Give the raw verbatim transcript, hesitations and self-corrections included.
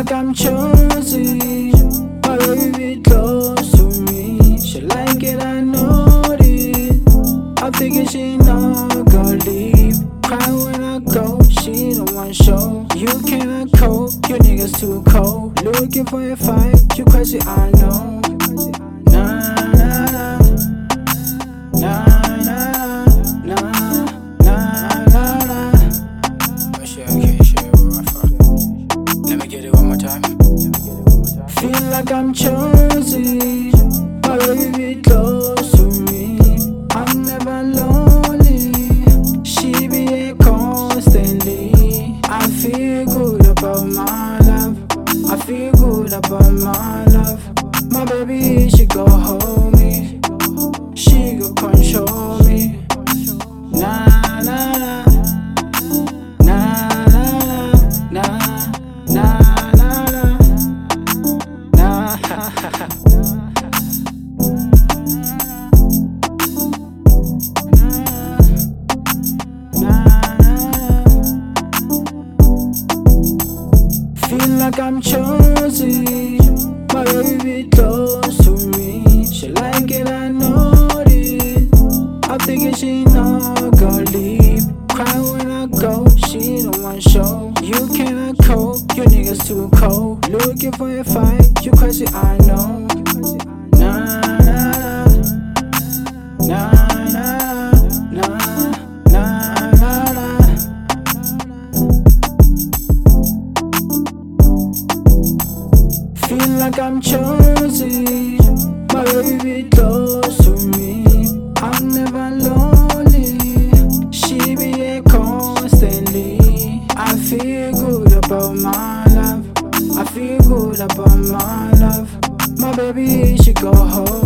like I'm chosen. My baby close to me. She like it, I know it. I'm thinking she not gonna leave. Cry when I go, she don't want show. You cannot cope, you niggas too cold. Looking for a fight, you crazy, I know. Nah, nah, nah. Nah, nah, nah, nah, nah, nah. Oh shit, okay, shit, rough. Let me get it one more time. Feel like I'm chosen. My baby close to me. I'm never lonely. She be here constantly. I feel good about my love. I feel good about my love. My baby, she go hold me. She go control me. Nah, nah, nah. Nah, nah, nah. Nah, nah, nah. Nah. Feel like I'm chosen. My baby close to me. She like it, I know it. I'm thinking she not gonna leave. Cry when I go, she don't want show. You cannot cope, you niggas too cold. Looking for a fight, you crazy, I know. Nah, nah, nah. Nah, nah, nah. Nah, nah, nah. Feel like I'm chosen. My baby close to me. I'm never lonely. She be here constantly. I feel good about my love. I feel good about my love. My baby, she go home.